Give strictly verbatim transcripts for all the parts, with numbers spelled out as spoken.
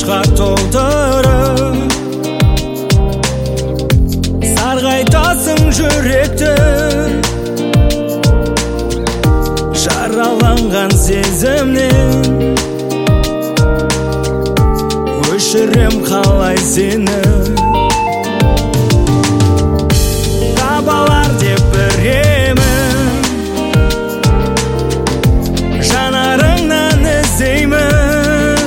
қуанышқа толтырып сарғайтасың жүректі, жараланған сезімнен өшірем қалай сені. Табалар деп біремін, жанарыңнан іздеймін,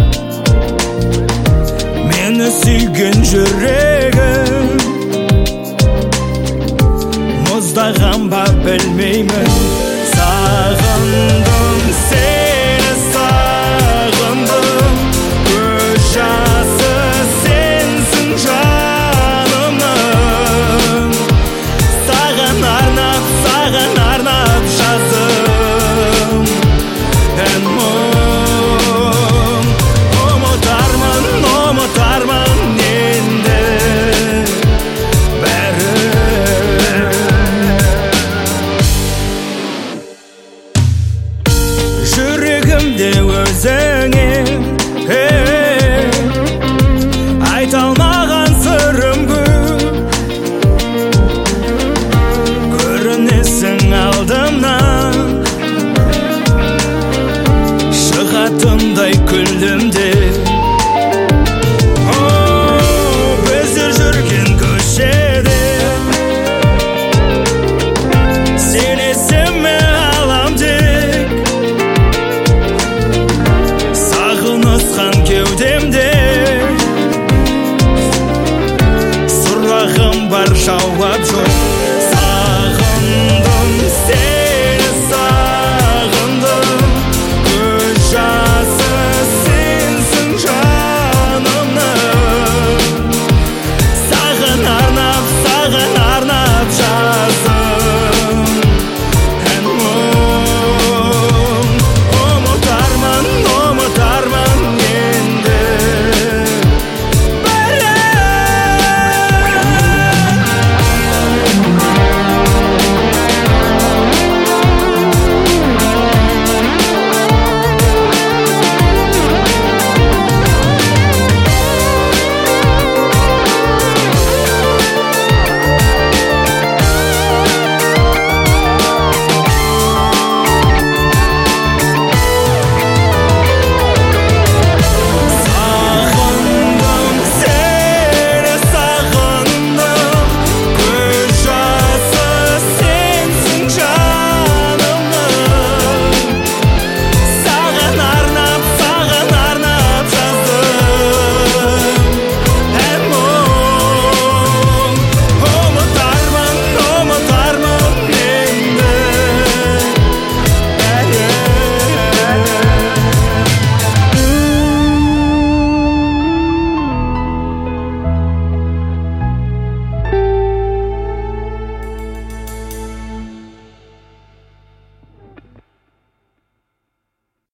мені сүйген жүрегім мұздаған ба білмеймін. Сағындым сені, сағындым, көз жасы сенсің жанымның. Саған арнап, саған арнап жазым ән мұң. Ұмытармын, ұмытармын енді жүрегімде өзіңе айта алмаған сырым көп, көрінесің алдымнан, шығатындай күлдім де